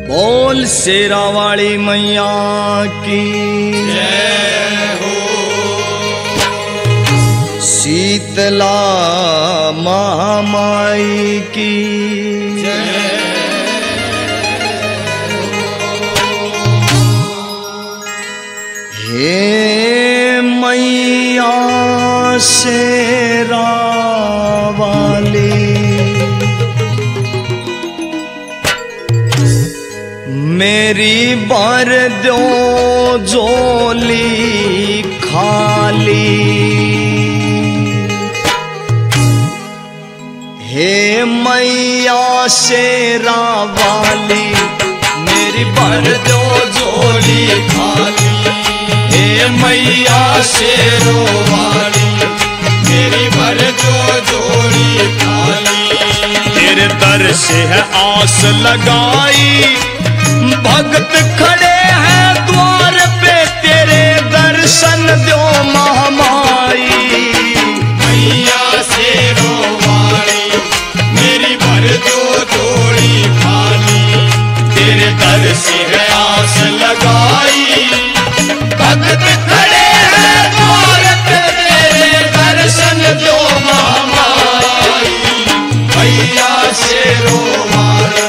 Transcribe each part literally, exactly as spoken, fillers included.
बोल शेरा वाली मैया की जय हो। शीतला महामाई की जय हे मैया शेरा वाली मेरी भर दो झोली खाली। हे मैया शेरा वाली मेरी भर दो झोली खाली। हे मैया शेरों वाली मेरी भर दो झोली खाली। तेरे दर से है आस लगाई भक्त खड़े हैं द्वार पे तेरे दर्शन दो महामाई। मैया शेरों वाली मेरी भर दो झोली खाली। तेरे दर से है आस लगाई भक्त खड़े हैं द्वार पे तेरे दर्शन दो महामाई। मैया शेरों वाली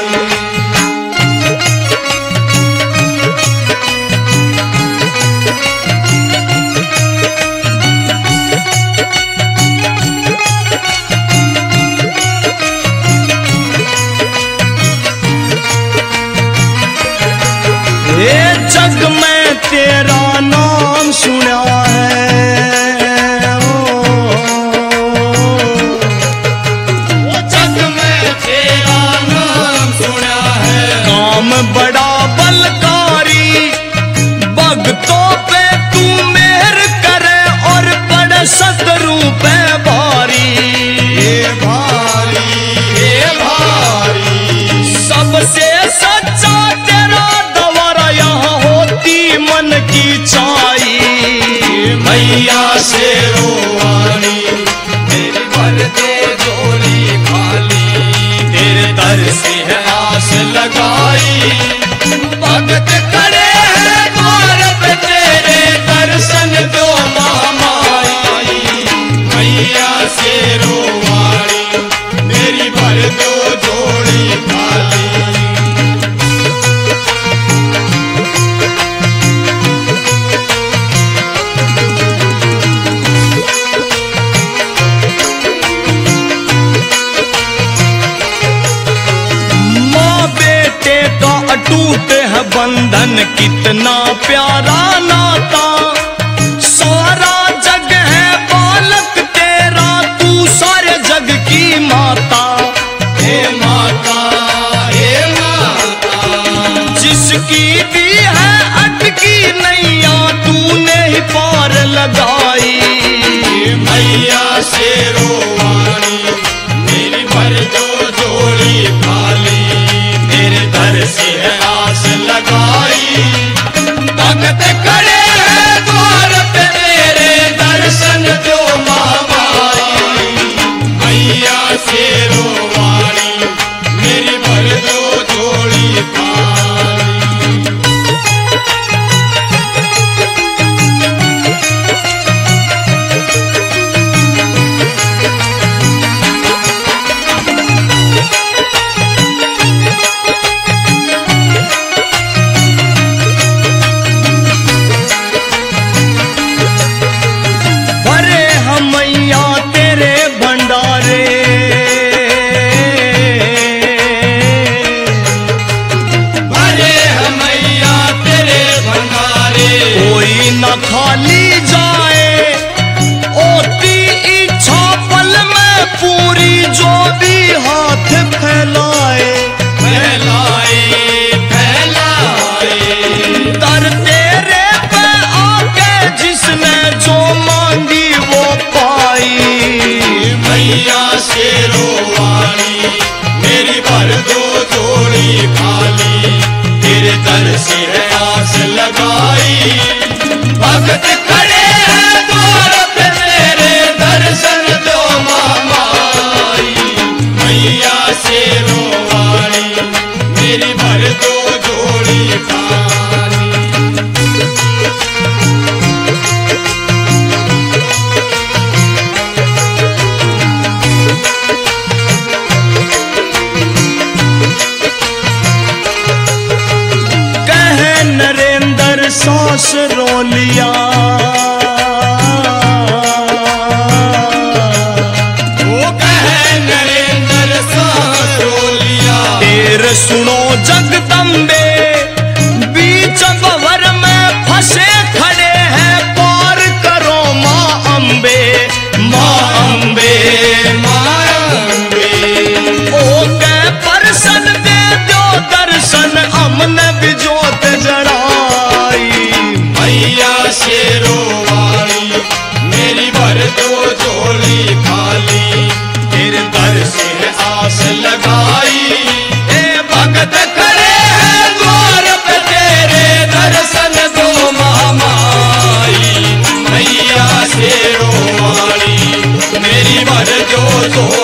ये जग में तेरा नाम सुना है ओ, जग में तेरा नाम सुना है। काम बड़ा बलकारी भक्तों पे तू मेहर करे और बड़े सतरू पे भारी। हे भारी हे भारी सबसे सच्चा तेरा दवारा यहाँ होती मन की चाई। मैया शेरों वाली मेरी भर दो झोली खाली। तेरे दर से है आस लगाई भक्त खड़े हैं द्वार पे तेरे दर्शन दो महामाई। मैया शेरों वाली मेरी भर दो झोली खाली। माँ बेटे का अटूट है बंधन कितना प्यारा नाता। सारा जग है बालक तेरा तू सारे जग की माता। हे माता हे माता जिसकी भी है अटकी नैया तूने ही पार लगाई। मैया शेरों वाली मेरी भर दो झोली खाली। तेरे दर से है आस लगाई भक्त खड़े हैं द्वार पे तेरे दर्शन दो महामाई। मैया शेरों वाली मेरी भर दो झोली खाली। भरे हम मैया तेरे भंडारे भरे हैं मैया तेरे भंडारे। कोई न खाली जाए ओती इच्छा पल में पूरी जो भी हाथ फैलाए। फैलाए फैलाए दर तेरे पे आके जिसने जो मांगी वो पाई। मैया शेरों वाली मेरी भर दो झोली खाली। तेरे दर से है आस लगाई भक्त खड़े हैं द्वार पे तेरे दर्शन दो महामाई। मैया शेरों वाली मेरी भर दो झोली रोस रो लिया। वो कहे नरेंद्र सांस रो लिया। तेर सुनो जगदम्बे, बीच भंवर में फंसे खड़े हैं, पार करो माँ अम्बे, माँ अम्बे, माँ अम्बे। ओ के परसन दे दो दर्शन, हमने भी जोत जड़ाई। मैया शेरों वाली मेरी भर दो झोली खाली, तेरे दर से आस लगाई। ए भगत खड़े हैं द्वार पे तेरे, दर्शन दो महामाई। मैया शेरों वाली मेरी भर दो झोली